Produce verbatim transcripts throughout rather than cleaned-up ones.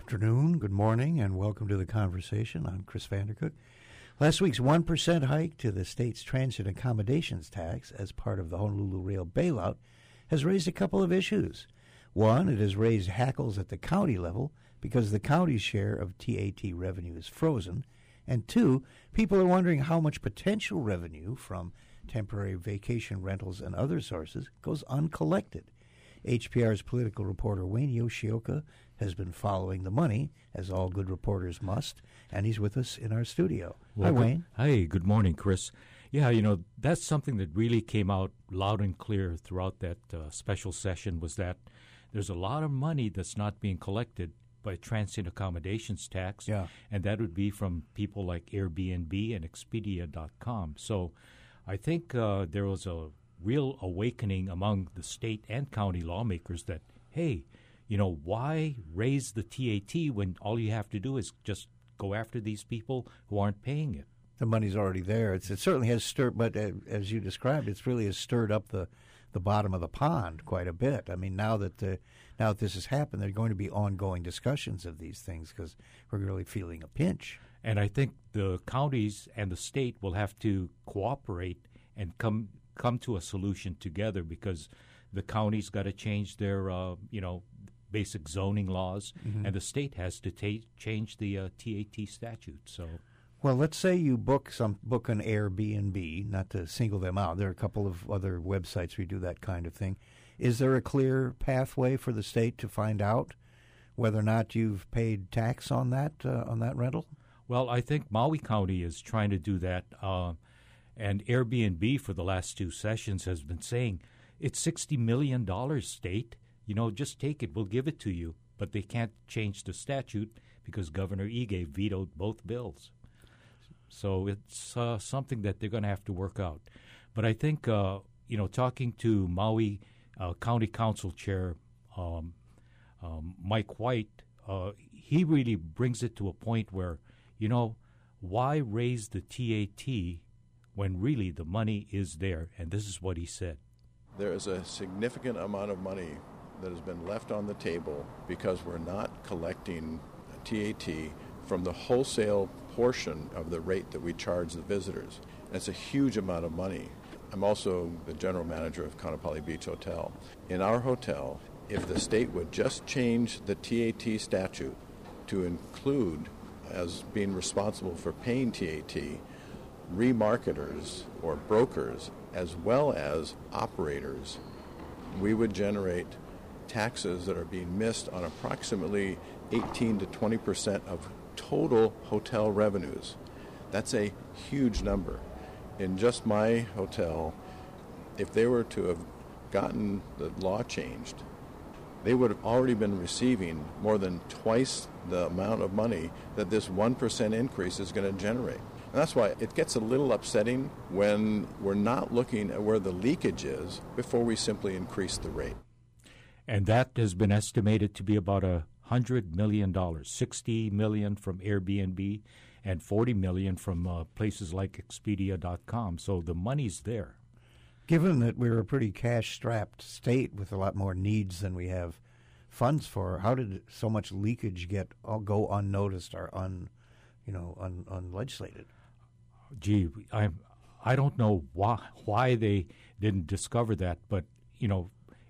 afternoon, good morning, and welcome to the conversation. I'm Chris Vandercook. Last week's one percent hike to the state's transit accommodations tax as part of the Honolulu Rail bailout has raised a couple of issues. One, it has raised hackles at the county level because the county's share of T A T revenue is frozen. And two, people are wondering how much potential revenue from temporary vacation rentals and other sources goes uncollected. H P R's political reporter Wayne Yoshioka has been following the money, as all good reporters must, and he's with us in our studio. Well, Hi, Wayne. Hi, good morning, Chris. Yeah, you know, that's something that really came out loud and clear throughout that uh, special session was that there's a lot of money that's not being collected by transient accommodations tax, yeah. and that would be from people like Airbnb and Expedia dot com. So I think uh, there was a real awakening among the state and county lawmakers that, hey, you know, why raise the T A T when all you have to do is just go after these people who aren't paying it? The money's already there. It's, it certainly has stirred, but uh, as you described, it's really has stirred up the, the bottom of the pond quite a bit. I mean, now that the, now that this has happened, there are going to be ongoing discussions of these things because we're really feeling a pinch. And I think the counties and the state will have to cooperate and come come to a solution together because the county's got to change their, uh, you know, basic zoning laws, mm-hmm. and the state has to ta- change the uh, T A T statute. So, well, let's say you book some book an Airbnb, not to single them out. There are a couple of other websites where you do that kind of thing. Is there a clear pathway for the state to find out whether or not you've paid tax on that uh, on that rental? Well, I think Maui County is trying to do that, uh, and Airbnb for the last two sessions has been saying it's sixty million dollars, state. You know, just take it. We'll give it to you. But they can't change the statute because Governor Ige vetoed both bills. So it's uh, something that they're going to have to work out. But I think, uh, you know, talking to Maui uh, County Council Chair um, um, Mike White, uh, he really brings it to a point where, you know, why raise the T A T when really the money is there? And this is what he said. There is a significant amount of money that has been left on the table because we're not collecting T A T from the wholesale portion of the rate that we charge the visitors. And it's a huge amount of money. I'm also the general manager of Kaanapali Beach Hotel. In our hotel, if the state would just change the T A T statute to include as being responsible for paying T A T remarketers or brokers as well as operators, we would generate taxes that are being missed on approximately eighteen to twenty percent of total hotel revenues. That's a huge number. In just my hotel, if they were to have gotten the law changed, they would have already been receiving more than twice the amount of money that this one percent increase is going to generate. And that's why it gets a little upsetting when we're not looking at where the leakage is before we simply increase the rate. And that has been estimated to be about a hundred million dollars, sixty million dollars from Airbnb and forty million dollars from uh, places like Expedia dot com. So the money's there. Given that we're a pretty cash-strapped state with a lot more needs than we have funds for, how did so much leakage get uh, go unnoticed or un, you know, un, unlegislated? Gee, I I don't know why why they didn't discover that, but you know,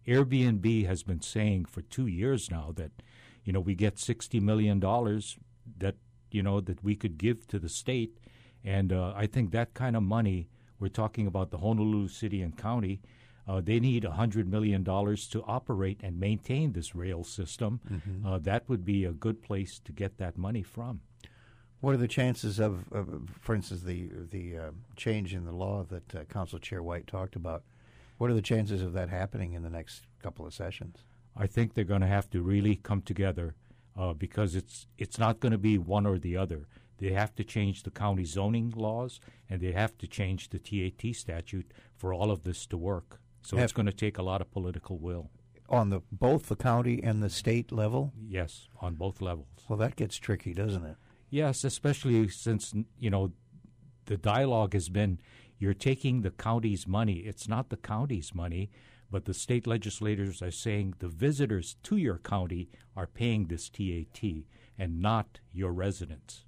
Airbnb has been saying for two years now that, you know, we get sixty million dollars that, you know, that we could give to the state. And uh, I think that kind of money, we're talking about the Honolulu City and County, uh, they need one hundred million dollars to operate and maintain this rail system. Mm-hmm. Uh, that would be a good place to get that money from. What are the chances of, of for instance, the, the uh, change in the law that uh, Council Chair White talked about? What are the chances of that happening in the next couple of sessions? I think they're going to have to really come together uh, because it's it's not going to be one or the other. They have to change the county zoning laws, and they have to change the T A T statute for all of this to work. So have it's going to take a lot of political will. On the both the county and the state level? Yes, on both levels. Well, that gets tricky, doesn't it? Yes, especially since, you know, the dialogue has been you're taking the county's money. It's not the county's money, but the state legislators are saying the visitors to your county are paying this T A T. and not your residents.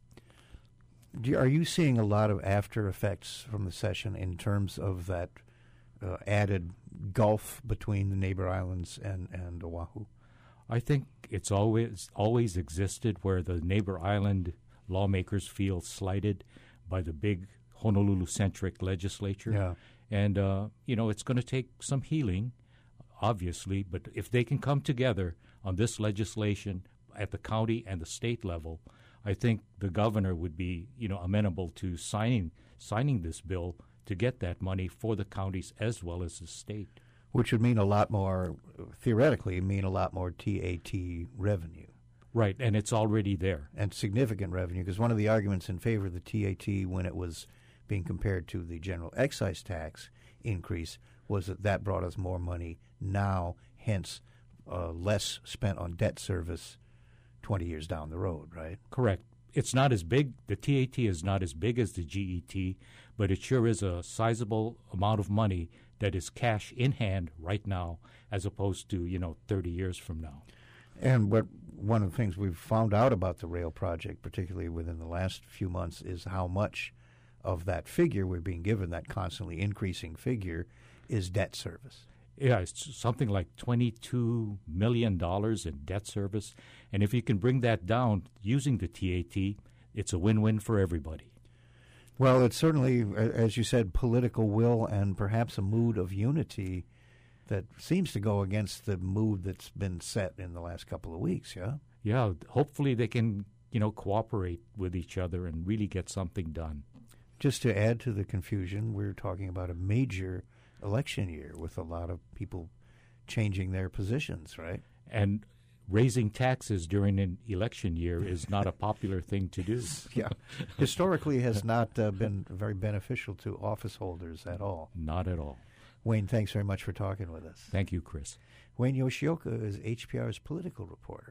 Do you, are you seeing a lot of after effects from the session in terms of that uh, added gulf between the neighbor islands and, and Oahu? I think it's always always existed where the neighbor island lawmakers feel slighted by the big Honolulu-centric legislature. Yeah. And, uh, you know, it's going to take some healing, obviously, but if they can come together on this legislation at the county and the state level, I think the governor would be, you know, amenable to signing signing this bill to get that money for the counties as well as the state. Which would mean a lot more, theoretically, mean a lot more T A T revenue. Right, and it's already there. And significant revenue, because one of the arguments in favor of the T A T when it was being compared to the general excise tax increase was that that brought us more money now, hence uh, less spent on debt service twenty years down the road, right? Correct. It's not as big, the T A T is not as big as the G E T, but it sure is a sizable amount of money that is cash in hand right now as opposed to, you know, thirty years from now. And what one of the things we've found out about the rail project, particularly within the last few months, is how much of that figure we're being given, that constantly increasing figure, is debt service. Yeah, it's something like twenty-two million dollars in debt service. And if you can bring that down using the T A T, it's a win-win for everybody. Well, it's certainly, as you said, political will and perhaps a mood of unity that seems to go against the mood that's been set in the last couple of weeks, yeah? Yeah, hopefully they can, you know, cooperate with each other and really get something done. Just to add to the confusion, we're talking about a major election year with a lot of people changing their positions, right? And raising taxes during an election year is not a popular thing to do. Yeah. Historically has not uh, been very beneficial to office holders at all. Not at all. Wayne, thanks very much for talking with us. Thank you, Chris. Wayne Yoshioka is H P R's political reporter.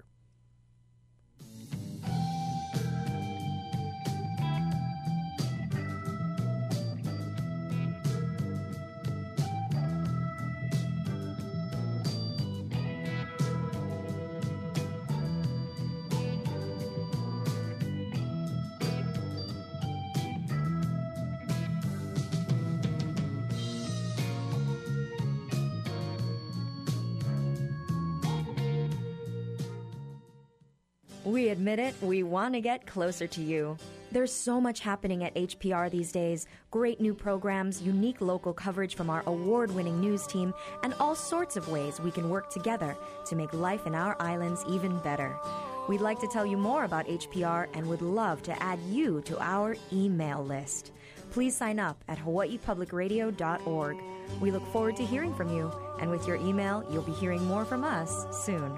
We admit it, we want to get closer to you. There's so much happening at H P R these days. Great new programs, unique local coverage from our award-winning news team, and all sorts of ways we can work together to make life in our islands even better. We'd like to tell you more about H P R and would love to add you to our email list. Please sign up at hawaii public radio dot org. We look forward to hearing from you, and with your email, you'll be hearing more from us soon.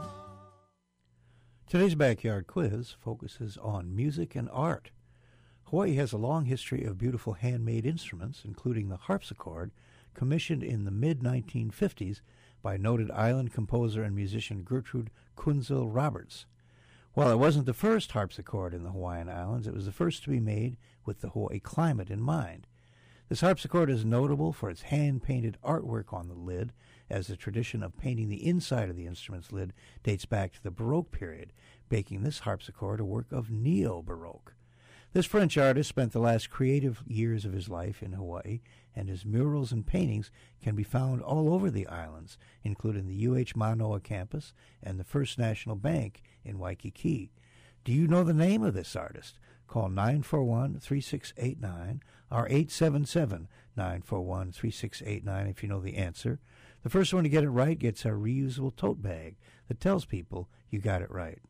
Today's Backyard Quiz focuses on music and art. Hawaii has a long history of beautiful handmade instruments, including the harpsichord, commissioned in the mid nineteen fifties by noted island composer and musician Gertrude Kunzel Roberts. While it wasn't the first harpsichord in the Hawaiian Islands, it was the first to be made with the Hawaii climate in mind. This harpsichord is notable for its hand-painted artwork on the lid, as the tradition of painting the inside of the instrument's lid dates back to the Baroque period, making this harpsichord a work of neo-Baroque. This French artist spent the last creative years of his life in Hawaii, and his murals and paintings can be found all over the islands, including the U H Manoa campus and the First National Bank in Waikiki. Do you know the name of this artist? Call nine four one, three six eight nine or eight seven seven, nine four one, three six eight nine if you know the answer. The first one to get it right gets a reusable tote bag that tells people you got it right.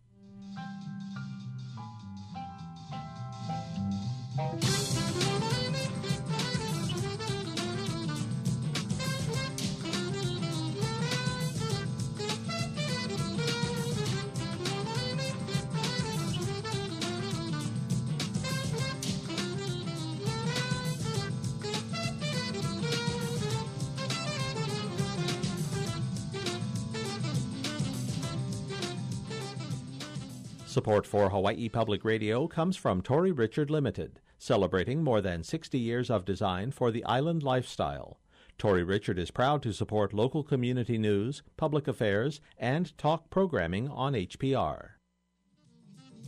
Support for Hawaii Public Radio comes from Tory Richard Limited, celebrating more than sixty years of design for the island lifestyle. Tory Richard is proud to support local community news, public affairs, and talk programming on H P R.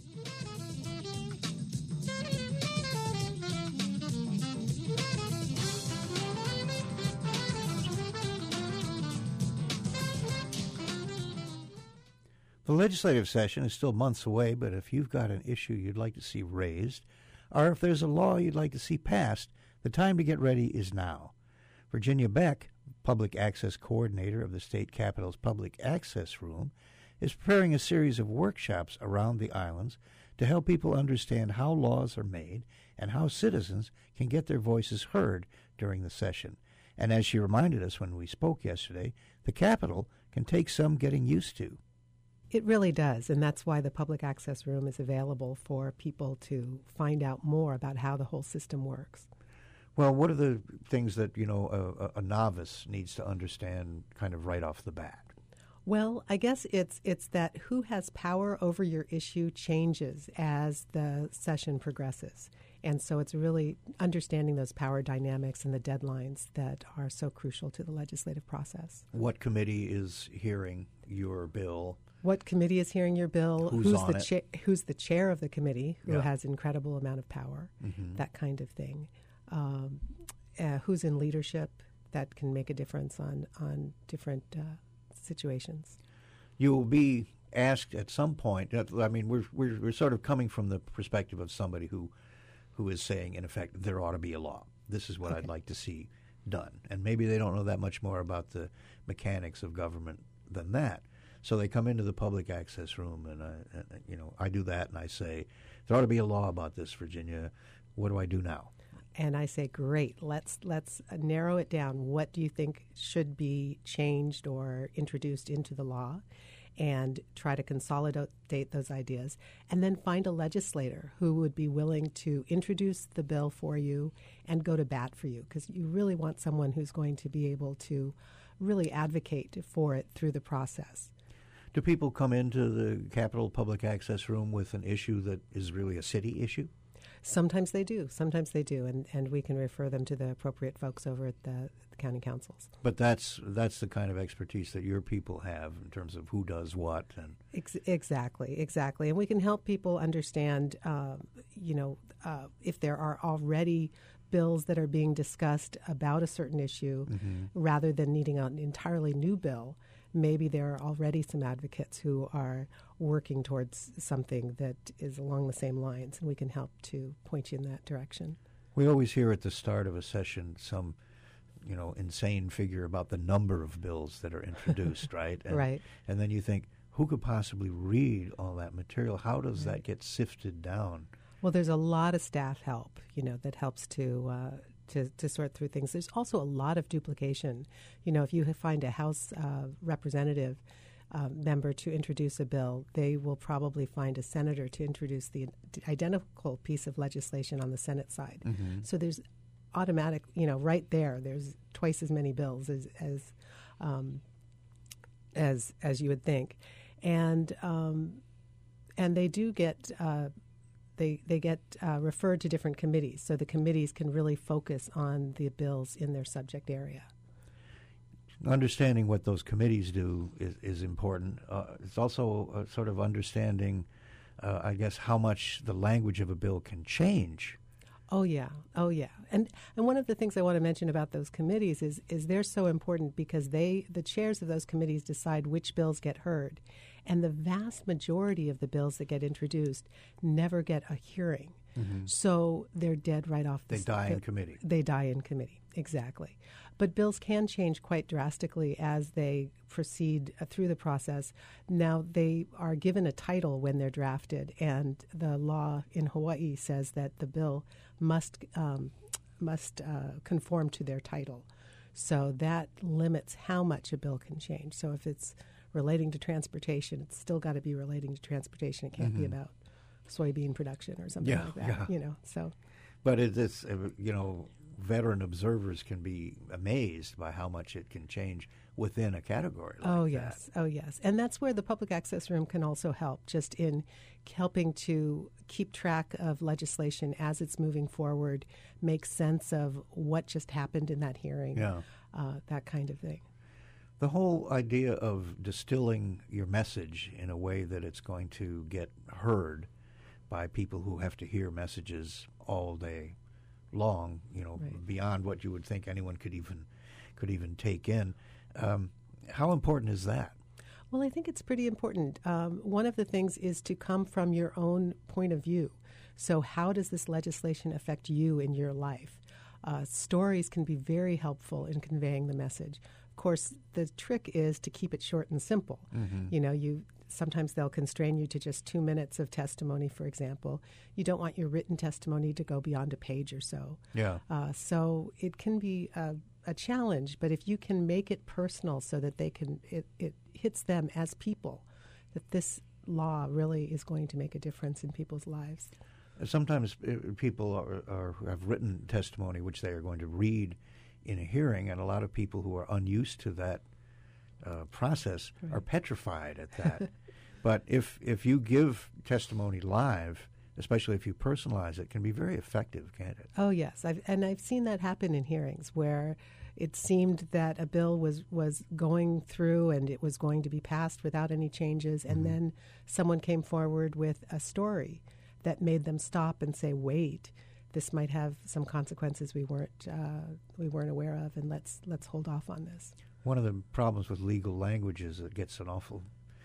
The legislative session is still months away, but if you've got an issue you'd like to see raised, or if there's a law you'd like to see passed, the time to get ready is now. Virginia Beck, Public Access Coordinator of the State Capitol's Public Access Room, is preparing a series of workshops around the islands to help people understand how laws are made and how citizens can get their voices heard during the session. And as she reminded us when we spoke yesterday, the Capitol can take some getting used to. It really does, and that's why the Public Access Room is available for people to find out more about how the whole system works. Well, what are the things that, you know, a, a novice needs to understand kind of right off the bat? Well, I guess it's it's that who has power over your issue changes as the session progresses. And so it's really understanding those power dynamics and the deadlines that are so crucial to the legislative process. What committee is hearing your bill? What committee is hearing your bill? Who's, who's on the it? cha- who's the chair of the committee, who Yeah. has incredible amount of power, Mm-hmm. that kind of thing. Um, uh, who's in leadership that can make a difference on on different uh, situations. You will be asked at some point. I mean, we're, we're we're sort of coming from the perspective of somebody who who is saying, in effect, there ought to be a law. This is what Okay. I'd like to see done. And maybe they don't know that much more about the mechanics of government than that. So they come into the public access room, and, I, and you know, I do that, and I say, there ought to be a law about this, Virginia. What do I do now? And I say, great, let's let's narrow it down. What do you think should be changed or introduced into the law? And try to consolidate those ideas. And then find a legislator who would be willing to introduce the bill for you and go to bat for you, because you really want someone who's going to be able to really advocate for it through the process. Do people come into the Capitol Public Access Room with an issue that is really a city issue? Sometimes they do. Sometimes they do. And, and we can refer them to the appropriate folks over at the, the county councils. But that's that's the kind of expertise that your people have in terms of who does what. And Ex- exactly, exactly. And we can help people understand, uh, you know, uh, if there are already bills that are being discussed about a certain issue, mm-hmm. rather than needing an entirely new bill. Maybe there are already some advocates who are working towards something that is along the same lines, and we can help to point you in that direction. We always hear at the start of a session some, you know, insane figure about the number of bills that are introduced, right? And, Right. And then you think, who could possibly read all that material? How does Right. that get sifted down? Well, there's a lot of staff help, you know, that helps to uh, to, to sort through things. There's also a lot of duplication. You know, if you find a House uh, representative uh, member to introduce a bill, they will probably find a senator to introduce the identical piece of legislation on the Senate side. Mm-hmm. So there's automatic, you know, right there, there's twice as many bills as as um, as, as you would think. And um, and they do get... Uh, They, they get uh, referred to different committees, so the committees can really focus on the bills in their subject area. Understanding what those committees do is, is important. Uh, it's also a sort of understanding, uh, I guess, how much the language of a bill can change. Oh yeah, oh yeah, and and one of the things I want to mention about those committees is is they're so important because they the chairs of those committees decide which bills get heard, and the vast majority of the bills that get introduced never get a hearing, Mm-hmm. so they're dead right off. The They die in committee. They die in committee, exactly. But bills can change quite drastically as they proceed uh, through the process. Now, they are given a title when they're drafted, and the law in Hawaii says that the bill must um, must uh, conform to their title. So that limits how much a bill can change. So if it's relating to transportation, it's still got to be relating to transportation. It can't Mm-hmm. be about soybean production or something Yeah, like that. yeah. You know, so. But it is, uh, you know, veteran observers can be amazed by how much it can change within a category like Oh, that. yes. Oh, yes. And that's where the public access room can also help, just in helping to keep track of legislation as it's moving forward, make sense of what just happened in that hearing, Yeah. uh, that kind of thing. The whole idea of distilling your message in a way that it's going to get heard by people who have to hear messages all day long, you know, Right. beyond what you would think anyone could even could even take in. Um, how important is that? Well, I think it's pretty important. Um, one of the things is to come from your own point of view. So how does this legislation affect you in your life? Uh, stories can be very helpful in conveying the message. Of course, the trick is to keep it short and simple. Mm-hmm. You know, you sometimes they'll constrain you to just two minutes of testimony, for example. You don't want your written testimony to go beyond a page or so. Yeah. Uh, so it can be a, a challenge, but if you can make it personal so that they can, it, it hits them as people, that this law really is going to make a difference in people's lives. Sometimes uh, people are, are, have written testimony which they are going to read in a hearing, and a lot of people who are unused to that uh, process right. are petrified at that. But if if you give testimony live, especially if you personalize it, it can be very effective, can't it? Oh, yes. I've, and I've seen that happen in hearings where it seemed that a bill was, was going through and it was going to be passed without any changes, and mm-hmm. then someone came forward with a story that made them stop and say, wait, this might have some consequences we weren't uh, we weren't aware of, and let's let's hold off on this. One of the problems with legal language is it gets an awful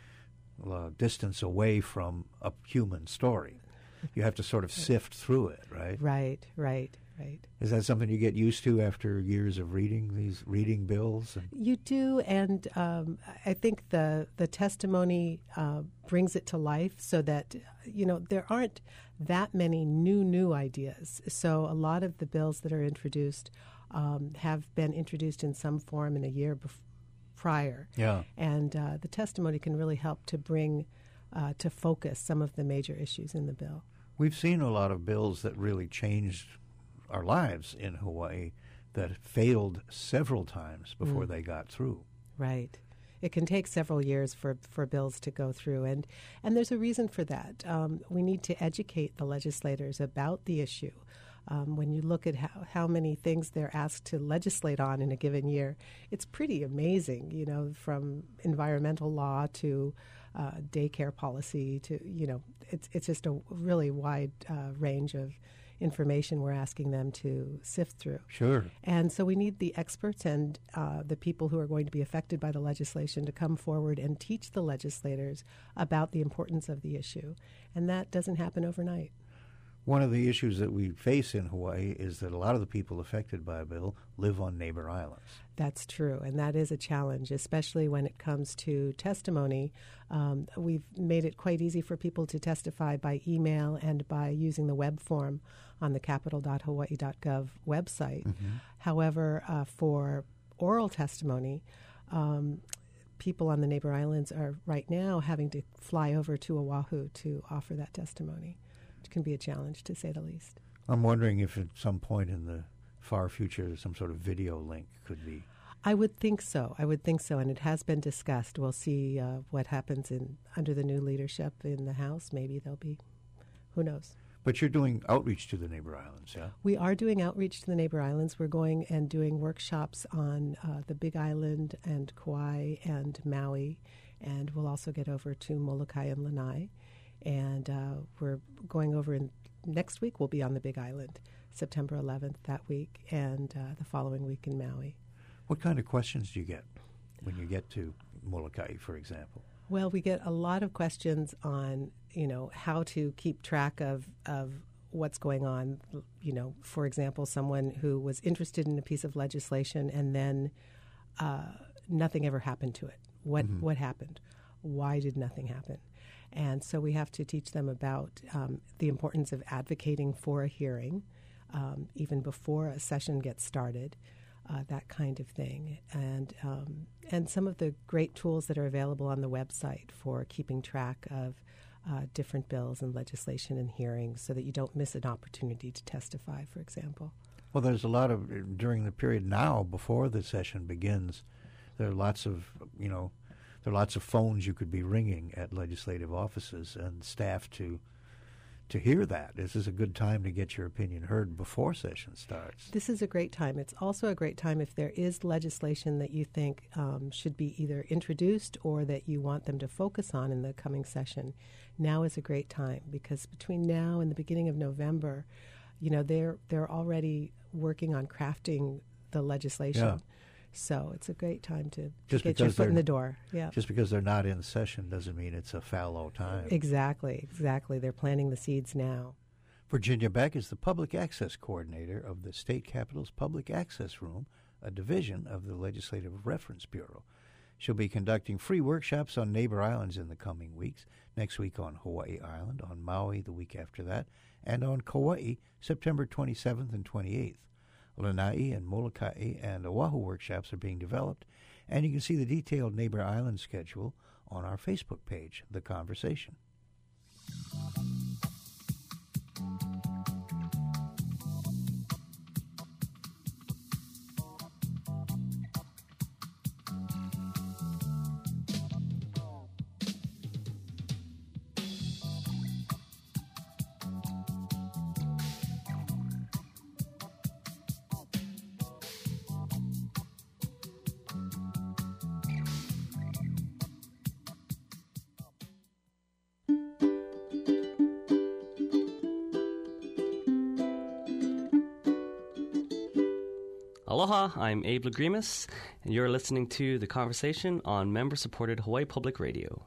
uh, distance away from a human story. You have to sort of sift through it, right? Right, right, right. Is that something you get used to after years of reading these reading bills? And you do, and um, I think the the testimony uh, brings it to life so that, you know, there aren't that many new, new ideas. So a lot of the bills that are introduced um, have been introduced in some form in a year bef- prior. Yeah. And uh, the testimony can really help to bring uh, to focus some of the major issues in the bill. We've seen a lot of bills that really changed our lives in Hawaii that failed several times before mm. they got through. Right. It can take several years for, for bills to go through, and, and there's a reason for that. Um, we need to educate the legislators about the issue. Um, when you look at how, how many things they're asked to legislate on in a given year, it's pretty amazing, you know, from environmental law to uh, daycare policy to, you know, it's, it's just a really wide uh, range of information we're asking them to sift through. Sure. And so we need the experts and uh, the people who are going to be affected by the legislation to come forward and teach the legislators about the importance of the issue. And that doesn't happen overnight. One of the issues that we face in Hawaii is that a lot of the people affected by a bill live on neighbor islands. That's true, and that is a challenge, especially when it comes to testimony. Um, we've made it quite easy for people to testify by email and by using the web form on the capital dot hawaii dot gov website. Mm-hmm. However, uh, for oral testimony, um, people on the neighbor islands are right now having to fly over to Oahu to offer that testimony. It can be a challenge, to say the least. I'm wondering if at some point in the far future some sort of video link could be. I would think so. I would think so, and it has been discussed. We'll see uh, what happens in under the new leadership in the House. Maybe there'll be, who knows. But you're doing outreach to the neighbor islands, yeah? We are doing outreach to the neighbor islands. We're going and doing workshops on uh, the Big Island and Kauai and Maui, and we'll also get over to Molokai and Lanai. And uh, we're going over in next week. We'll be on the Big Island, September eleventh that week, and uh, the following week in Maui. What kind of questions do you get when you get to Molokai, for example? Well, we get a lot of questions on, you know, how to keep track of, of what's going on. You know, for example, someone who was interested in a piece of legislation and then uh, nothing ever happened to it. What mm-hmm. what happened? Why did nothing happen? And so we have to teach them about um, the importance of advocating for a hearing, um, even before a session gets started, uh, that kind of thing. And um, and some of the great tools that are available on the website for keeping track of uh, different bills and legislation and hearings so that you don't miss an opportunity to testify, for example. Well, there's a lot of, during the period now before the session begins, there are lots of, you know, There are lots of phones you could be ringing at legislative offices and staff to to hear that. This is a good time to get your opinion heard before session starts. This is a great time. It's also a great time if there is legislation that you think um, should be either introduced or that you want them to focus on in the coming session. Now is a great time because between now and the beginning of November, you know, they're they're already working on crafting the legislation. Yeah. So it's a great time to Just get your because foot in they're- the door. Yeah, Just because they're not in session doesn't mean it's a fallow time. exactly, exactly. They're planting the seeds now. Virginia Beck is the Public Access Coordinator of the State Capitol's Public Access Room, a division of the Legislative Reference Bureau. She'll be conducting free workshops on neighbor islands in the coming weeks, next week on Hawaii Island, on Maui the week after that, and on Kauai September twenty-seventh and twenty-eighth. Lanai and Molokai and Oahu workshops are being developed, and you can see the detailed neighbor island schedule on our Facebook page, The Conversation. Aloha, I'm Abe Lagrimas, and you're listening to The Conversation on member-supported Hawaii Public Radio.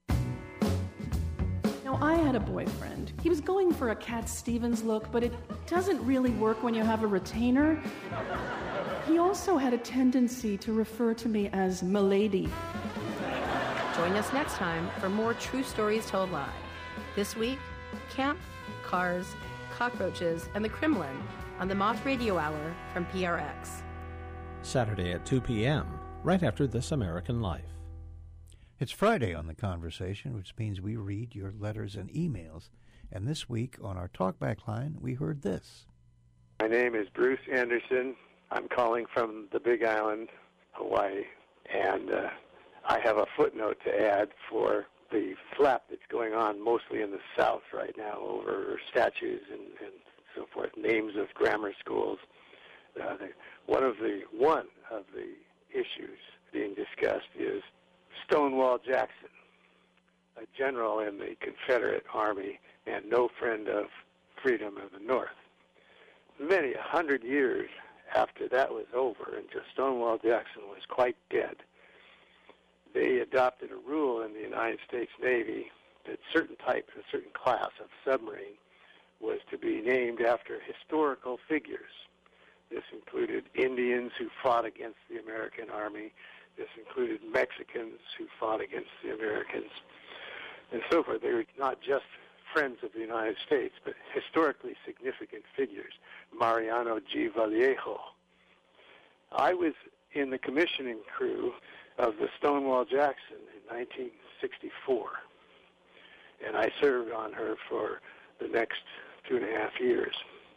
Now, I had a boyfriend. He was going for a Cat Stevens look, but it doesn't really work when you have a retainer. He also had a tendency to refer to me as Milady. Join us next time for more true stories told live. This week, camp, cars, cockroaches, and the Kremlin on the Moth Radio Hour from P R X. Saturday at two p.m., right after This American Life. It's Friday on The Conversation, which means we read your letters and emails. And this week on our talkback line, we heard this. My name is Bruce Anderson. I'm calling from the Big Island, Hawaii, and uh, I have a footnote to add for the flap that's going on mostly in the South right now over statues and, and so forth, names of grammar schools. Uh, the, one of the one of the issues being discussed is Stonewall Jackson, a general in the Confederate Army and no friend of freedom of the North. Many a hundred years after that was over and just Stonewall Jackson was quite dead, they adopted a rule in the United States Navy that certain types, a certain class of submarine was to be named after historical figures. This included Indians who fought against the American Army. This included Mexicans who fought against the Americans, and so forth. They were not just friends of the United States, but historically significant figures. Mariano G. Vallejo. I was in the commissioning crew of the Stonewall Jackson in nineteen sixty-four, and I served on her for the next two and a half years.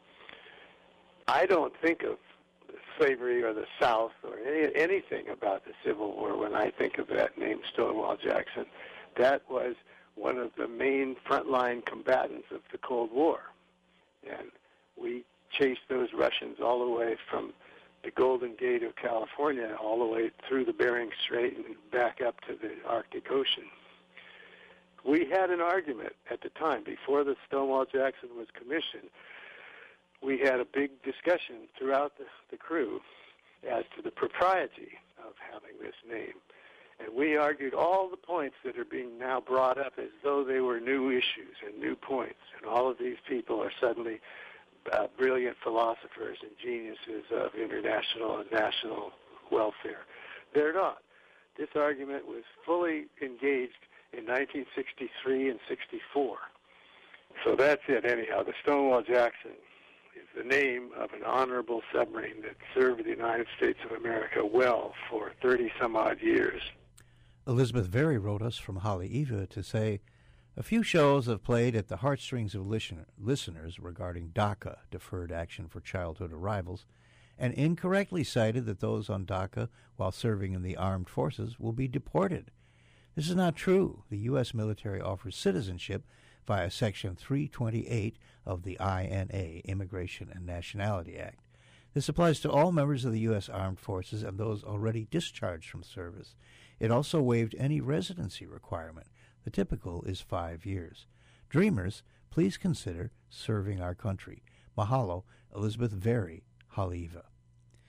I don't think of slavery or the South or any, anything about the Civil War when I think of that name, Stonewall Jackson. That was one of the main frontline combatants of the Cold War. And we chased those Russians all the way from the Golden Gate of California all the way through the Bering Strait and back up to the Arctic Ocean. We had an argument at the time, before the Stonewall Jackson was commissioned. We had a big discussion throughout the, the crew as to the propriety of having this name. And we argued all the points that are being now brought up as though they were new issues and new points. And all of these people are suddenly uh, brilliant philosophers and geniuses of international and national welfare. They're not. This argument was fully engaged in nineteen sixty-three and sixty-four. So that's it anyhow. The Stonewall Jackson is the name of an honorable submarine that served the United States of America well for thirty some odd years. Elizabeth Very wrote us from Haleiwa to say, a few shows have played at the heartstrings of listener, listeners regarding DACA, Deferred Action for Childhood Arrivals, and incorrectly cited that those on DACA while serving in the armed forces will be deported. This is not true. The U S military offers citizenship via Section three twenty-eight of the I N A, Immigration and Nationality Act. This applies to all members of the U S Armed Forces and those already discharged from service. It also waived any residency requirement. The typical is five years. Dreamers, please consider serving our country. Mahalo, Elizabeth Very, Haleiwa.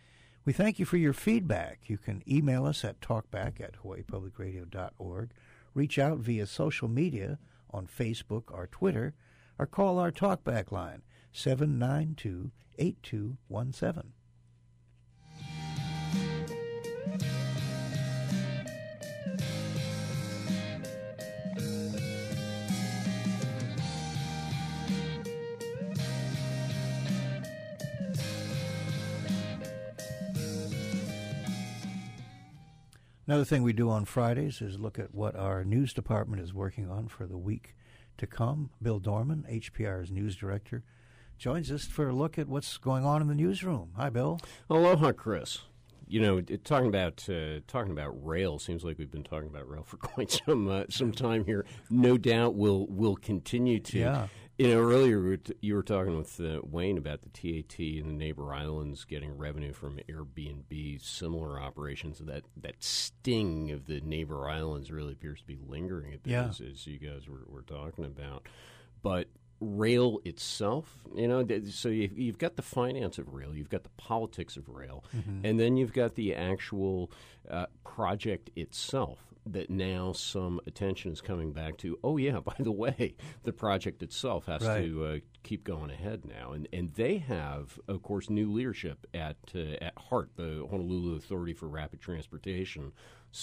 We thank you for your feedback. You can email us at talkback at hawaii public radio dot org, reach out via social media on Facebook or Twitter, or call our talkback line, seven nine two, eight two one seven. Another thing we do on Fridays is look at what our news department is working on for the week to come. Bill Dorman, H P R's news director, joins us for a look at what's going on in the newsroom. Hi, Bill. Aloha, Chris. You know, it, talking about uh, talking about rail seems like we've been talking about rail for quite some uh, some time here. No doubt we'll we'll continue to. Yeah. You know, earlier we were t- you were talking with uh, Wayne about the T A T and the neighbor islands getting revenue from Airbnb, similar operations. That that sting of the neighbor islands really appears to be lingering a bit, Yeah. as, as you guys were, were talking about. But rail itself, you know, th- so you've, you've got the finance of rail, you've got the politics of rail, Mhm. and then you've got the actual uh, project itself that now some attention is coming back to. Oh, yeah, by the way, the project itself has Right. to uh, keep going ahead now. And and they have, of course, new leadership at, uh, at HART, the Honolulu Authority for Rapid Transportation.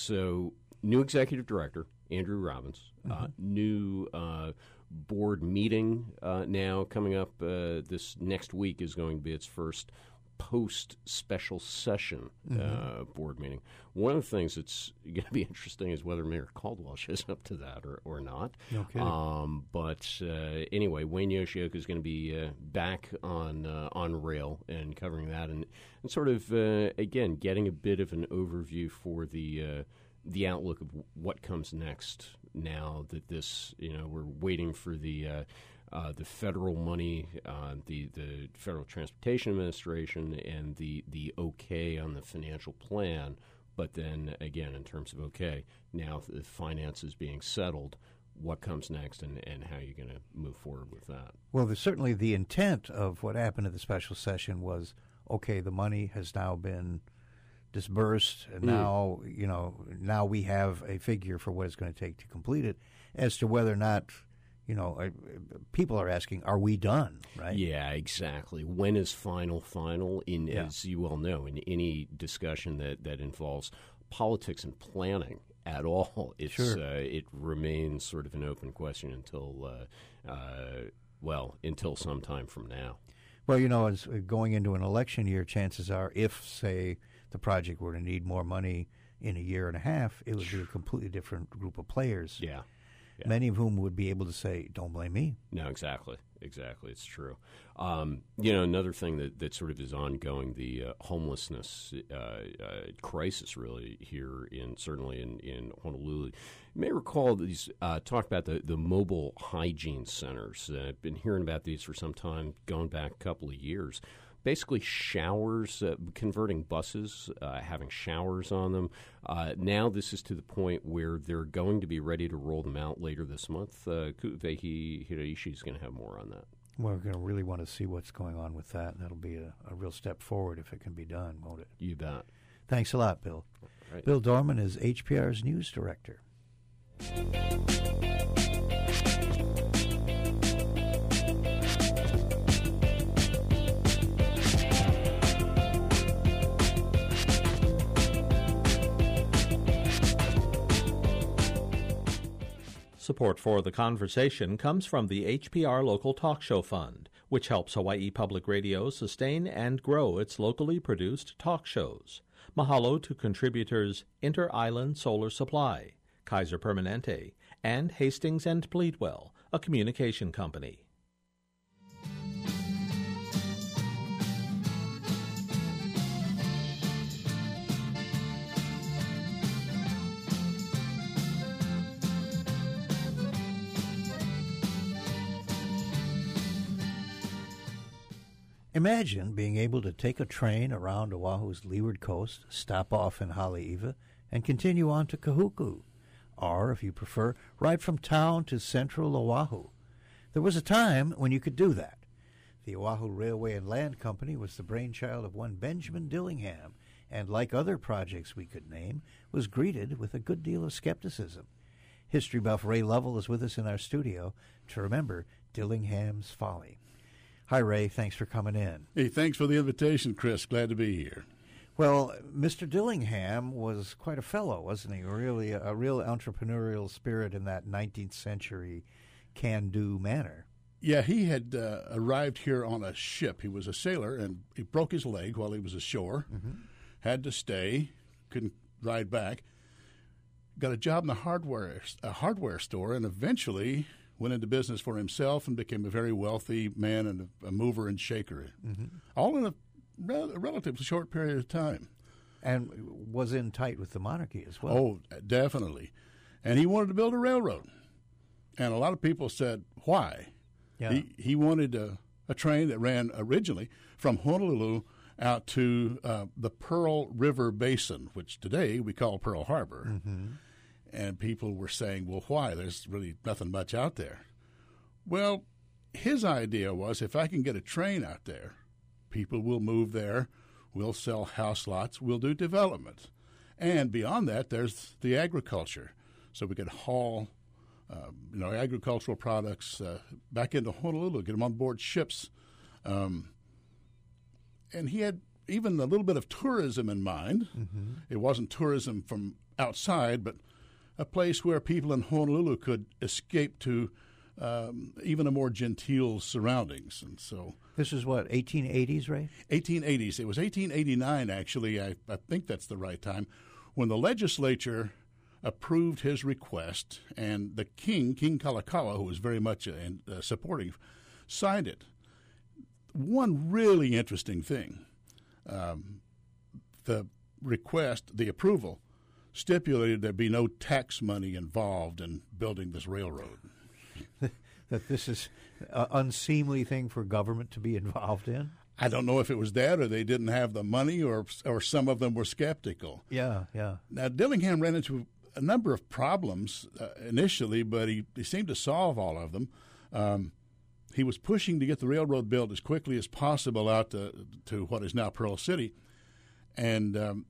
So new executive director, Andrew Robbins, uh, Mhm. new uh, board meeting uh, now coming up uh, this next week is going to be its first post-special session uh, Mhm. board meeting. One of the things that's going to be interesting is whether Mayor Caldwell shows up to that or, or not. No kidding. Um, but uh, anyway, Wayne Yoshioka is going to be uh, back on uh, on rail and covering that, and, and sort of, uh, again, getting a bit of an overview for the uh, the outlook of what comes next now that this, you know, we're waiting for the uh, uh, the federal money, uh, the the Federal Transportation Administration, and the the okay on the financial plan. But then again, in terms of okay, now the finance is being settled. What comes next, and, and how you're going to move forward with that? Well, there's certainly the intent of what happened at the special session was, okay, the money has now been disbursed, and Mm. now, you know, now we have a figure for what it's going to take to complete it. As to whether or not, you know, uh, people are asking, are we done, right? Yeah, exactly. When is final final? In Yeah. As you well know, in any discussion that, that involves politics and planning at all, it's Sure. uh, it remains sort of an open question until, uh, uh, well, until some time from now. Well, you know, as uh, going into an election year, chances are, if, say, the project were to need more money in a year and a half, it would be a completely different group of players. Yeah. Yeah. Many of whom would be able to say, don't blame me. No, exactly. Exactly. It's true. Um, you know, another thing that, that sort of is ongoing, the uh, homelessness uh, uh, crisis really here in, certainly in, in Honolulu. You may recall these, uh, talk about the, the mobile hygiene centers. Uh, I've been hearing about these for some time, going back a couple of years. Basically showers, uh, converting buses, uh, having showers on them. Uh, now this is to the point where they're going to be ready to roll them out later this month. Uh, Ku'uwehi Hiraishi is going to have more on that. We're going to really want to see what's going on with that. That'll be a, a real step forward if it can be done, won't it? You bet. Thanks a lot, Bill. Right. Bill Dorman is H P R's news director. Support for the conversation comes from the H P R Local Talk Show Fund, which helps Hawaii Public Radio sustain and grow its locally produced talk shows. Mahalo to contributors Inter-Island Solar Supply, Kaiser Permanente, and Hastings and Pleadwell, a communication company. Imagine being able to take a train around Oahu's leeward coast, stop off in Haleiwa, and continue on to Kahuku, or, if you prefer, right from town to central Oahu. There was a time when you could do that. The Oahu Railway and Land Company was the brainchild of one Benjamin Dillingham, and like other projects we could name, was greeted with a good deal of skepticism. History buff Ray Lovell is with us in our studio to remember Dillingham's Folly. Hi, Ray. Thanks for coming in. Hey, thanks for the invitation, Chris. Glad to be here. Well, Mister Dillingham was quite a fellow, wasn't he? Really, a, a real entrepreneurial spirit in that nineteenth century can-do manner. Yeah, he had uh, arrived here on a ship. He was a sailor, and he broke his leg while he was ashore, mm-hmm. had to stay, couldn't ride back, got a job in the hardware, a hardware store, and eventually went into business for himself and became a very wealthy man and a, a mover and shaker, mm-hmm. all in a, rel- a relatively short period of time. And was in tight with the monarchy as well. Oh, definitely. And he wanted to build a railroad. And a lot of people said, why? Yeah. He, he wanted a, a train that ran originally from Honolulu out to uh, the Pearl River Basin, which today we call Pearl Harbor. Mm-hmm. And people were saying, well, why? There's really nothing much out there. Well, his idea was if I can get a train out there, people will move there, we'll sell house lots, we'll do development. And beyond that, there's the agriculture. So we could haul uh, you know, agricultural products uh, back into Honolulu, get them on board ships. Um, and he had even a little bit of tourism in mind. Mm-hmm. It wasn't tourism from outside, but a place where people in Honolulu could escape to um, even a more genteel surroundings. And so this is what, eighteen eighties, right? eighteen eighties. It was eighteen eighty-nine, actually. I, I think that's the right time, when the legislature approved his request, and the king, King Kalakaua, who was very much uh, uh, supportive, signed it. One really interesting thing, um, the request, the approval, stipulated there be no tax money involved in building this railroad. That this is an unseemly thing for government to be involved in? I don't know if it was that or they didn't have the money or or some of them were skeptical. Yeah, yeah. Now, Dillingham ran into a number of problems uh, initially, but he, he seemed to solve all of them. Um, he was pushing to get the railroad built as quickly as possible out to, to what is now Pearl City, and um,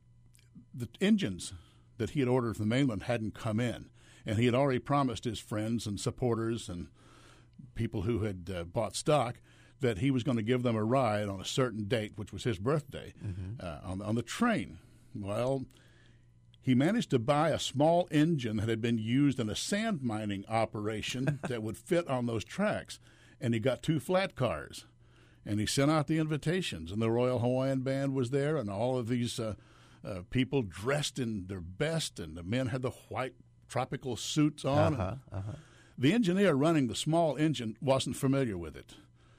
the engines that he had ordered from the mainland hadn't come in, and he had already promised his friends and supporters and people who had uh, bought stock that he was going to give them a ride on a certain date, which was his birthday, mm-hmm. uh, on, on the train. Well, he managed to buy a small engine that had been used in a sand mining operation that would fit on those tracks, and he got two flat cars. And he sent out the invitations, and the Royal Hawaiian Band was there, and all of these uh, uh, people dressed in their best, and the men had the white tropical suits on. Uh-huh, uh-huh. The engineer running the small engine wasn't familiar with it.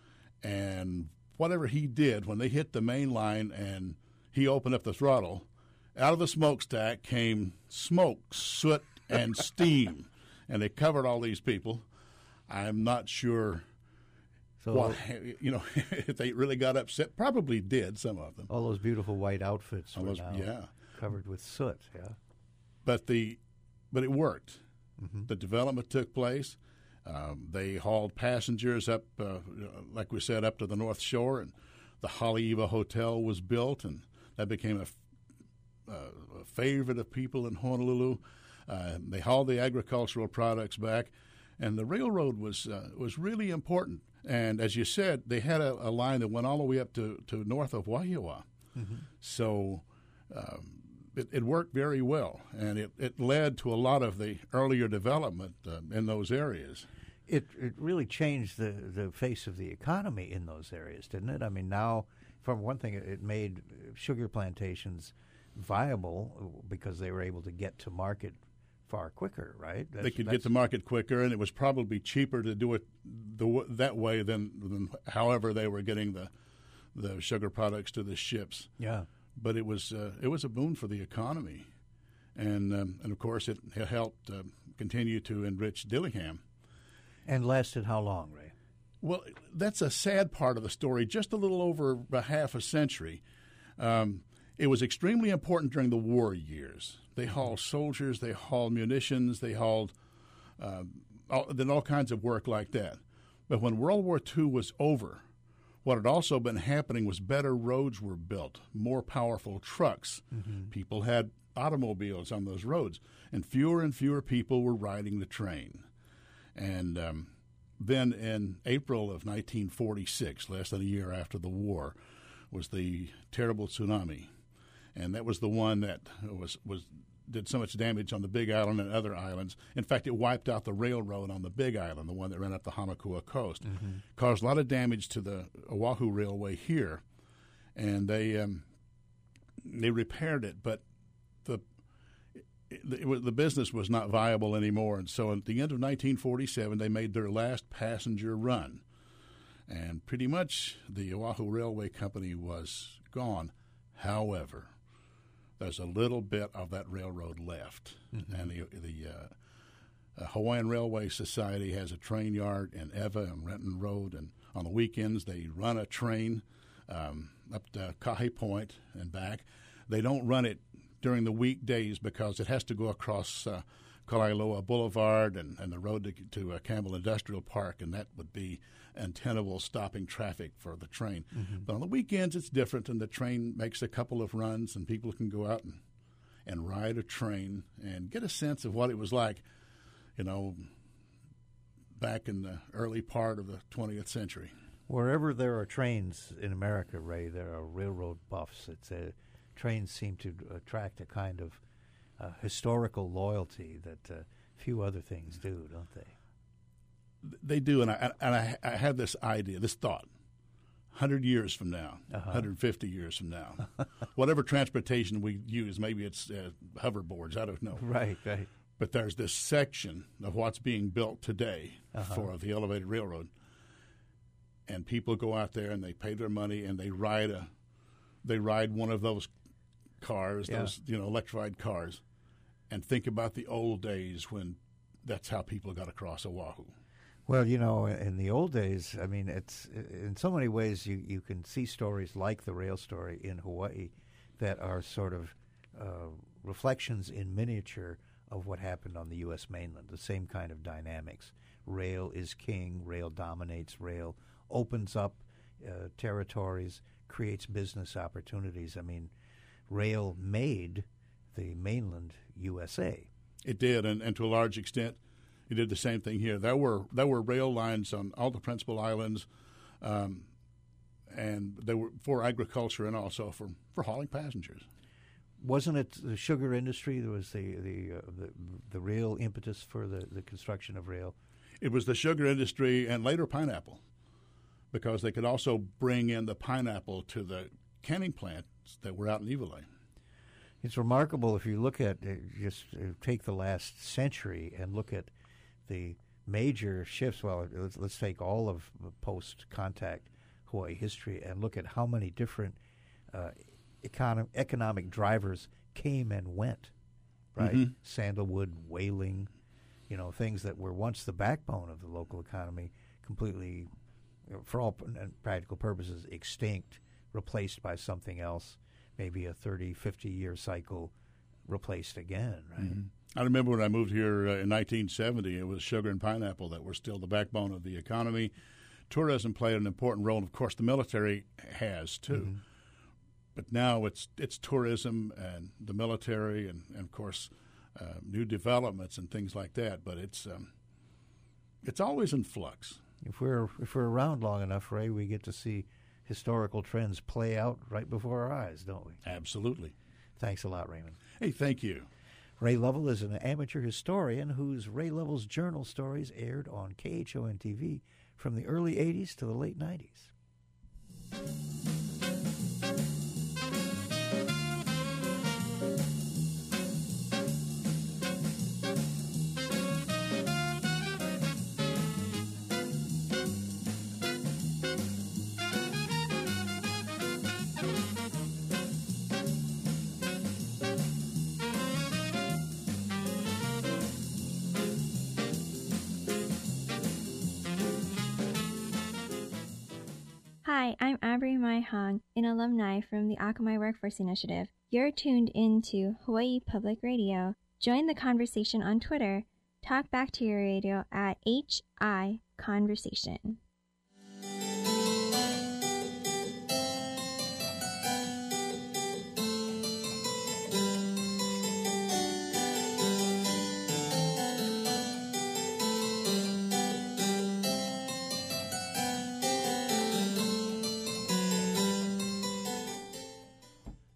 And whatever he did, when they hit the main line and he opened up the throttle, out of the smokestack came smoke, soot, and steam. And they covered all these people. I'm not sure so, what, you know, if they really got upset. Probably did, some of them. All those beautiful white outfits all were those, now yeah. covered with soot, yeah. But, the, but it worked. Mm-hmm. The development took place. Um, they hauled passengers up, uh, like we said, up to the North Shore, and the Haleiwa Hotel was built, and that became a, uh, a favorite of people in Honolulu. Uh, they hauled the agricultural products back, and the railroad was uh, was really important. And as you said, they had a, a line that went all the way up to, to north of Wahiawa. Mm-hmm. So um, it, it worked very well, and it, it led to a lot of the earlier development uh, in those areas. It it really changed the, the face of the economy in those areas, didn't it? I mean, now, for one thing, it made sugar plantations viable because they were able to get to market far quicker, right? That's, they could get to market quicker, and it was probably cheaper to do it the, that way than, than however they were getting the the sugar products to the ships. Yeah, but it was uh, it was a boon for the economy, and um, and of course it, it helped uh, continue to enrich Dillingham. And lasted how long, Ray? Well, that's a sad part of the story. Just a little over a half a century. Um, it was extremely important during the war years. They hauled soldiers, they hauled munitions, they hauled uh, all, then all kinds of work like that. But when World War Two was over, What had also been happening was better roads were built, more powerful trucks. Mm-hmm. People had automobiles on those roads, and fewer and fewer people were riding the train. And um, then in April of nineteen forty-six, less than a year after the war, was the terrible tsunami. And that was the one that was, was did so much damage on the Big Island and other islands. In fact, it wiped out the railroad on the Big Island, the one that ran up the Hamakua coast. Mm-hmm. Caused a lot of damage to the Oahu Railway here, and they um, they repaired it, but the it, it was, the business was not viable anymore. And so at the end of nineteen forty-seven, they made their last passenger run, and pretty much the Oahu Railway Company was gone. However, there's a little bit of that railroad left, mm-hmm. and the, the uh, uh, Hawaiian Railway Society has a train yard in Ewa and Renton Road, and on the weekends they run a train um, up to Kahe Point and back. They don't run it during the weekdays because it has to go across uh, Kalailoa Boulevard and, and the road to, to uh, Campbell Industrial Park, and that would be untenable stopping traffic for the train. Mm-hmm. But on the weekends it's different, and the train makes a couple of runs, and people can go out and, and ride a train and get a sense of what it was like, you know, back in the early part of the twentieth century. Wherever there are trains in America, Ray, there are railroad buffs. It's a, trains seem to attract a kind of uh, historical loyalty that uh, few other things do, don't they? They do, and I and I, I have this idea, this thought. one hundred years from now, uh-huh. one hundred fifty years from now, whatever transportation we use, maybe it's uh, hoverboards, I don't know. Right, right. But there's this section of what's being built today uh-huh. for the elevated railroad, and people go out there and they pay their money and they ride a, they ride one of those cars, yeah. those you know electrified cars, and think about the old days when that's how people got across Oahu. Well, you know, in the old days, I mean, it's in so many ways you, you can see stories like the rail story in Hawaii that are sort of uh, reflections in miniature of what happened on the U S mainland, the same kind of dynamics. Rail is king, rail dominates, rail opens up uh, territories, creates business opportunities. I mean, rail made the mainland U S A. It did, and, and to a large extent, it did the same thing here. There were there were rail lines on all the principal islands, um, and they were for agriculture and also for, for hauling passengers. Wasn't it the sugar industry that was the the uh, the, the real impetus for the, the construction of rail? It was the sugar industry and later pineapple, because they could also bring in the pineapple to the canning plants that were out in Iwilei. It's remarkable if you look at, uh, just uh, take the last century and look at the major shifts. Well, let's, let's take all of post-contact Hawaii history and look at how many different uh, econo- economic drivers came and went, right? Mm-hmm. Sandalwood, whaling, you know, things that were once the backbone of the local economy, completely, you know, for all practical purposes, extinct, replaced by something else, maybe a thirty, fifty-year cycle replaced again, right? Mm-hmm. I remember when I moved here uh, in nineteen seventy, it was sugar and pineapple that were still the backbone of the economy. Tourism played an important role, and of course the military has too. Mm-hmm. But now it's it's tourism and the military and, and of course, uh, new developments and things like that. But it's um, it's always in flux. If we're if we're around long enough, Ray, we get to see historical trends play out right before our eyes, don't we? Absolutely. Thanks a lot, Raymond. Hey, thank you. Ray Lovell is an amateur historian whose Ray Lovell's Journal stories aired on K H O N T V from the early eighties to the late nineties. Hi, I'm Aubrey Mai Hong, an alumni from the Akamai Workforce Initiative. You're tuned into Hawaii Public Radio. Join the conversation on Twitter. Talk back to your radio at H I Conversation.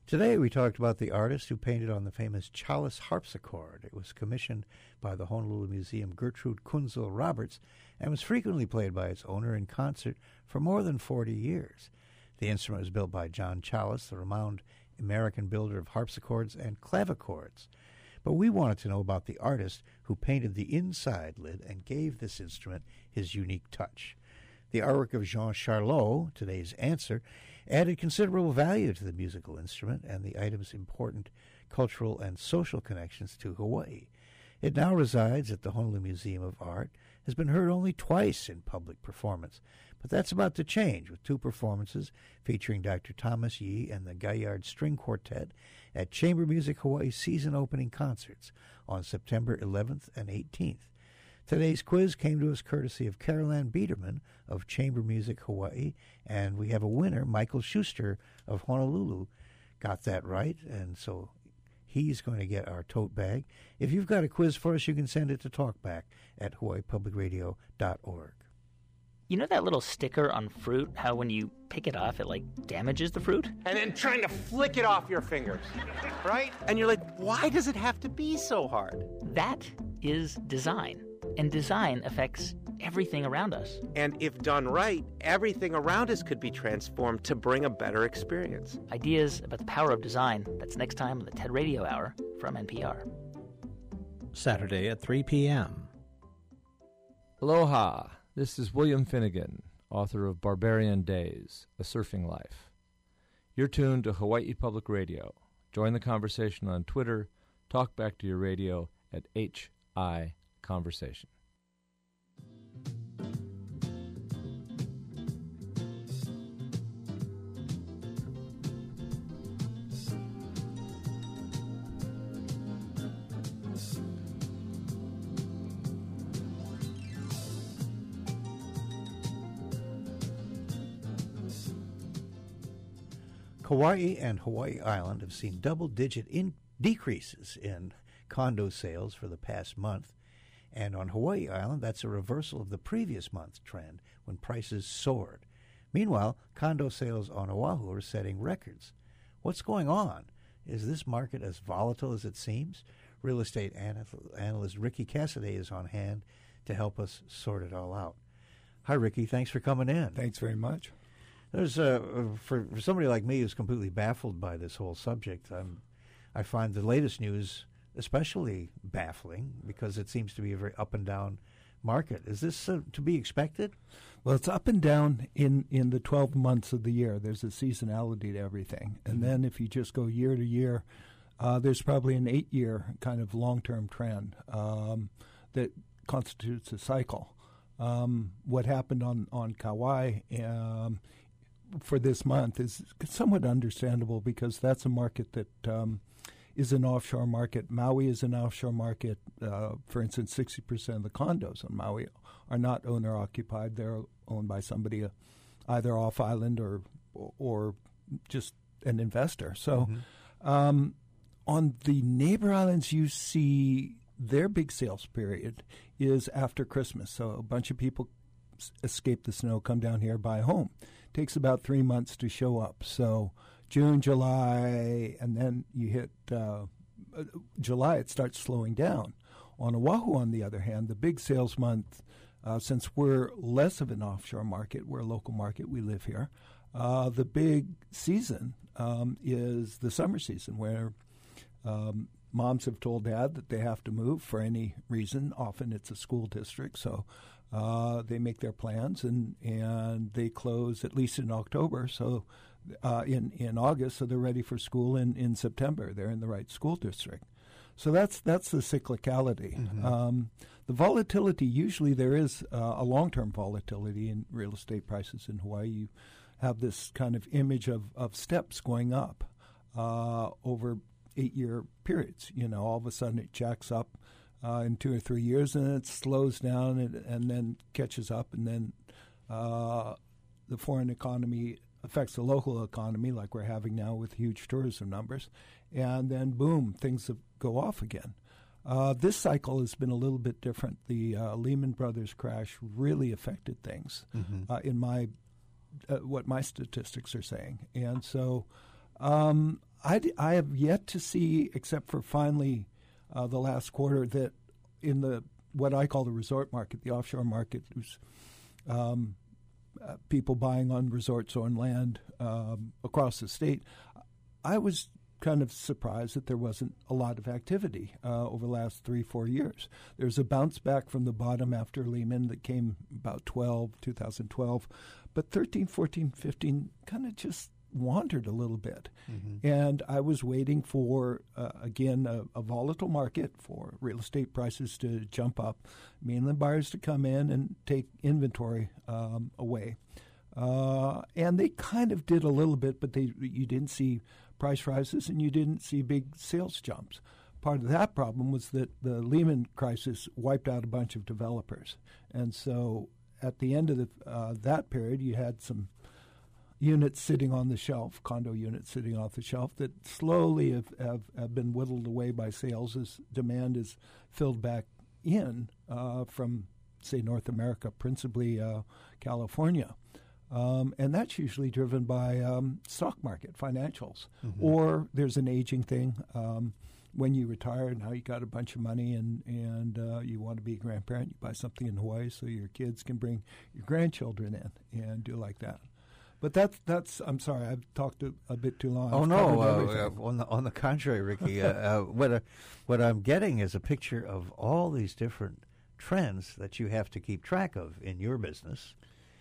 Today we talked about the artist who painted on the famous Chalice harpsichord. It was commissioned by the Honolulu Museum Gertrude Kunzel Roberts and was frequently played by its owner in concert for more than forty years. The instrument was built by John Chalice, the renowned American builder of harpsichords and clavichords. But we wanted to know about the artist who painted the inside lid and gave this instrument his unique touch. The artwork of Jean Charlot, today's answer, added considerable value to the musical instrument and the item's important cultural and social connections to Hawaii. It now resides at the Honolulu Museum of Art, has been heard only twice in public performance, but that's about to change with two performances featuring Doctor Thomas Yee and the Gaillard String Quartet at Chamber Music Hawaii season opening concerts on September eleventh and eighteenth. Today's quiz came to us courtesy of Caroline Biederman of Chamber Music Hawaii, and we have a winner, Michael Schuster of Honolulu, got that right, and so he's going to get our tote bag. If you've got a quiz for us, you can send it to talkback at hawaii public radio dot org. You know that little sticker on fruit, how when you pick it off, it, like, damages the fruit? And then trying to flick it off your fingers, right? And you're like, why does it have to be so hard? That is design. And design affects everything around us. And if done right, everything around us could be transformed to bring a better experience. Ideas about the power of design. That's next time on the TED Radio Hour from N P R. Saturday at three p.m. Aloha. This is William Finnegan, author of Barbarian Days, A Surfing Life. You're tuned to Hawaii Public Radio. Join the conversation on Twitter. Talk back to your radio at H I Conversation. Kauai and Hawaii Island have seen double-digit in decreases in condo sales for the past month. And on Hawaii Island, that's a reversal of the previous month's trend when prices soared. Meanwhile, condo sales on Oahu are setting records. What's going on? Is this market as volatile as it seems? Real estate analyst Ricky Cassidy is on hand to help us sort it all out. Hi, Ricky. Thanks for coming in. Thanks very much. There's uh, for, for somebody like me who's completely baffled by this whole subject, I'm, I find the latest news especially baffling because it seems to be a very up and down market. Is this uh, to be expected? Well, it's up and down in, in the twelve months of the year. There's a seasonality to everything. And mm-hmm. then if you just go year to year, uh, there's probably an eight-year kind of long-term trend um, that constitutes a cycle. Um, what happened on, on Kauai um, for this month is somewhat understandable because that's a market that um, is an offshore market. Maui is an offshore market. Uh, for instance, sixty percent of the condos on Maui are not owner-occupied. They're owned by somebody uh, either off-island or or just an investor. So mm-hmm. um, on the neighbor islands, you see their big sales period is after Christmas. So a bunch of people s- escape the snow, come down here, buy a home. Takes about three months to show up. So June, July, and then you hit uh, July, it starts slowing down. On Oahu, on the other hand, the big sales month, uh, since we're less of an offshore market, we're a local market, we live here, uh, the big season um, is the summer season where um, moms have told dad that they have to move for any reason. Often it's a school district, so uh, they make their plans, and, and they close at least in October, so uh, in, in August, so they're ready for school in, in September. They're in the right school district. So that's that's the cyclicality. Mm-hmm. Um, the volatility, usually there is uh, a long-term volatility in real estate prices in Hawaii. You have this kind of image of, of steps going up uh, over eight-year periods. You know, all of a sudden it jacks up uh, in two or three years, and then it slows down and, and then catches up, and then uh, the foreign economy affects the local economy like we're having now with huge tourism numbers, and then boom, things have, go off again. Uh, this cycle has been a little bit different. The uh, Lehman Brothers crash really affected things mm-hmm. uh, in my uh, what my statistics are saying, and so um, I, d- I have yet to see, except for finally uh, the last quarter, that in the what I call the resort market, the offshore market, there's um, uh, people buying on resorts on land um, across the state. I was kind of surprised that there wasn't a lot of activity uh, over the last three, four years. There's a bounce back from the bottom after Lehman that came about twelve, two thousand twelve, but thirteen, fourteen, fifteen kind of just wandered a little bit. Mm-hmm. And I was waiting for, uh, again, a, a volatile market for real estate prices to jump up, mainland buyers to come in and take inventory um, away. Uh, and they kind of did a little bit, but they you didn't see price rises and you didn't see big sales jumps. Part of that problem was that the Lehman crisis wiped out a bunch of developers. And so at the end of the, uh, that period, you had some units sitting on the shelf, condo units sitting off the shelf that slowly have, have, have been whittled away by sales as demand is filled back in uh, from, say, North America, principally uh, California. Um, and that's usually driven by um, stock market financials. Mm-hmm. Or there's an aging thing. Um, when you retire, now you got a bunch of money and, and uh, you want to be a grandparent, you buy something in Hawaii so your kids can bring your grandchildren in and do like that. But that's, that's I'm sorry, I've talked a, a bit too long. Oh, I've no. Uh, on, the, on the contrary, Ricky, uh, uh, what, uh, what I'm getting is a picture of all these different trends that you have to keep track of in your business.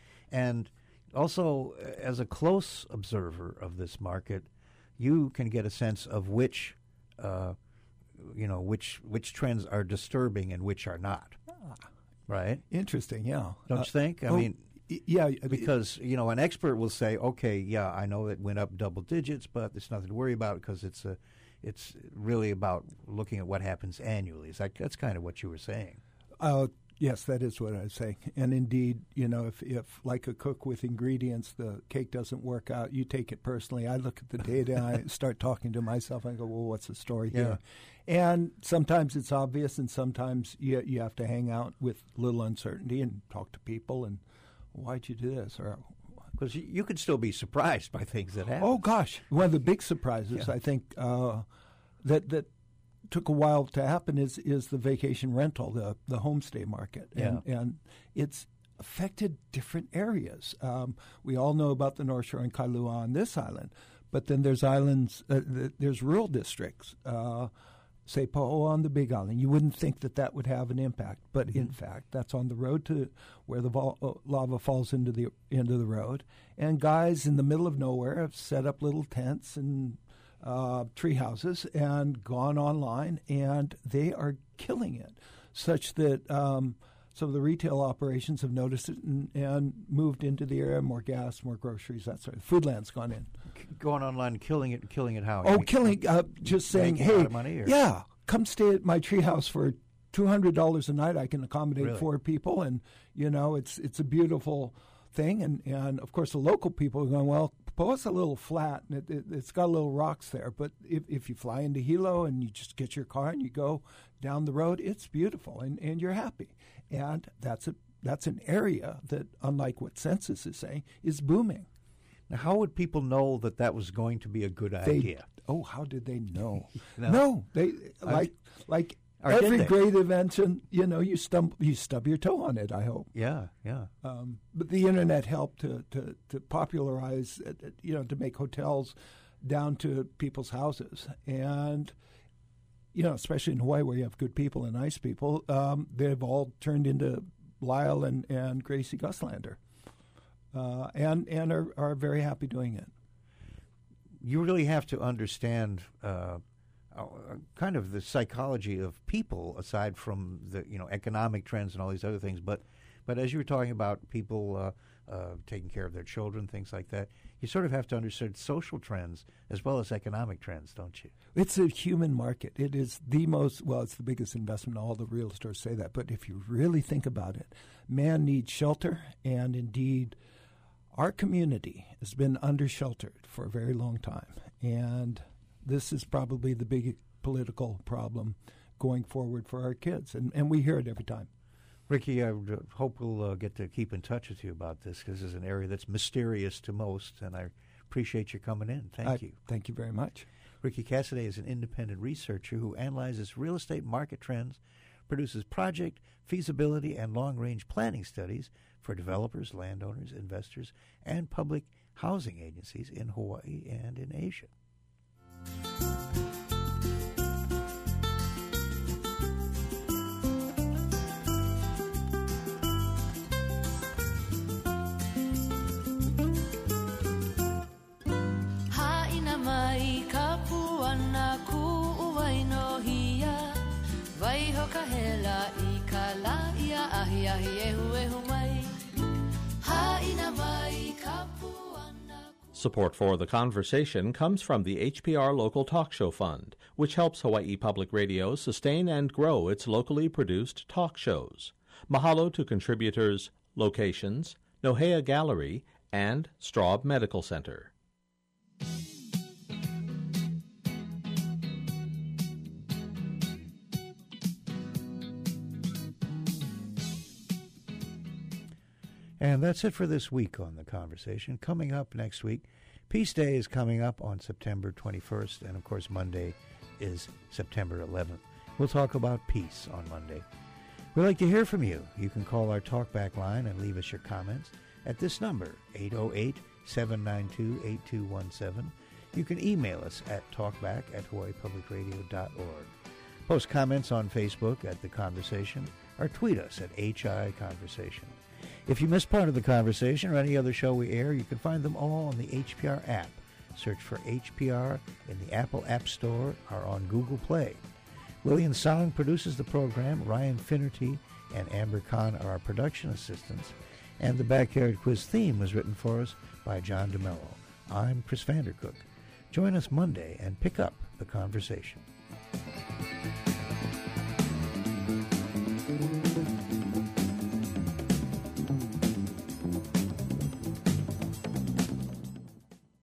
And also, as a close observer of this market, you can get a sense of which, uh, you know, which which trends are disturbing and which are not. Ah, right? Interesting, yeah. Don't uh, you think? I oh, mean, yeah, because you know, an expert will say, "Okay, yeah, I know it went up double digits, but there's nothing to worry about because it's a, it's really about looking at what happens annually." Is that that's kind of what you were saying? Uh, Yes, that is what I was saying. And indeed, you know, if, if like a cook with ingredients, the cake doesn't work out, you take it personally. I look at the data and I start talking to myself. I go, well, what's the story yeah. here? And sometimes it's obvious, and sometimes you you have to hang out with little uncertainty and talk to people. And why'd you do this? Or because you, you could still be surprised by things that happen. Oh gosh, one of the big surprises yeah. I think uh, that that. took a while to happen is is the vacation rental, the the homestay market, and, yeah. and it's affected different areas. Um, we all know about the North Shore and Kailua on this island, but then there's islands, uh, th- there's rural districts, uh, say Po'o on the Big Island. You wouldn't think that that would have an impact, but mm-hmm. in fact, that's on the road to where the vol- uh, lava falls into the into the road, and guys in the middle of nowhere have set up little tents and Uh, tree houses and gone online, and they are killing it, such that um, some of the retail operations have noticed it and, and moved into the area. More gas, more groceries, that sort of Foodland's gone in. Going online and killing it, killing it how? Oh, killing, uh, just saying, hey, money, yeah, come stay at my tree house for two hundred dollars a night. I can accommodate really? four people, and, you know, it's it's a beautiful thing. And, and of course, the local people are going, well, Po'o's a little flat, and it, it, it's got little rocks there. But if, if you fly into Hilo and you just get your car and you go down the road, it's beautiful, and, and you're happy. And that's a that's an area that, unlike what Census is saying, is booming. Now, how would people know that that was going to be a good They, idea? Oh, how did they know? no. no, they like like Or every did they? great invention. You know, you stump you stub your toe on it. I hope. Yeah, yeah. Um, but the internet helped to to, to popularize, uh, you know, to make hotels down to people's houses, and you know, especially in Hawaii where you have good people and nice people, um, they've all turned into Lyle and, and Gracie Guslander, uh, and and are are very happy doing it. You really have to understand uh, uh, kind of the psychology of people, aside from the you know economic trends and all these other things. But but as you were talking about people uh, uh, taking care of their children, things like that, you sort of have to understand social trends as well as economic trends, don't you? It's a human market. It is the most, well, it's the biggest investment. All the real stores say that. But if you really think about it, man needs shelter, and indeed, our community has been under-sheltered for a very long time. And this is probably the big political problem going forward for our kids. And, and we hear it every time. Ricky, I would, uh, hope we'll uh, get to keep in touch with you about this, because this is an area that's mysterious to most, and I appreciate you coming in. Thank I, you. Thank you very much. Ricky Cassidy is an independent researcher who analyzes real estate market trends, produces project, feasibility, and long-range planning studies for developers, landowners, investors, and public housing agencies in Hawaii and in Asia. Support for The Conversation comes from the H P R Local Talk Show Fund, which helps Hawaii Public Radio sustain and grow its locally produced talk shows. Mahalo to contributors, Locations, Nohea Gallery, and Straub Medical Center. And that's it for this week on The Conversation. Coming up next week, Peace Day is coming up on September twenty-first, and of course Monday is September eleventh. We'll talk about peace on Monday. We'd like to hear from you. You can call our talkback line and leave us your comments at this number, eight oh eight, seven nine two, eight two one seven. You can email us at talkback at hawaii public radio dot org. Post comments on Facebook at The Conversation, or tweet us at H I Conversation. If you missed part of The Conversation or any other show we air, you can find them all on the H P R app. Search for H P R in the Apple App Store or on Google Play. Lillian Song produces the program. Ryan Finnerty and Amber Khan are our production assistants. And the Backyard Quiz theme was written for us by John DeMello. I'm Chris Vandercook. Join us Monday and pick up The Conversation.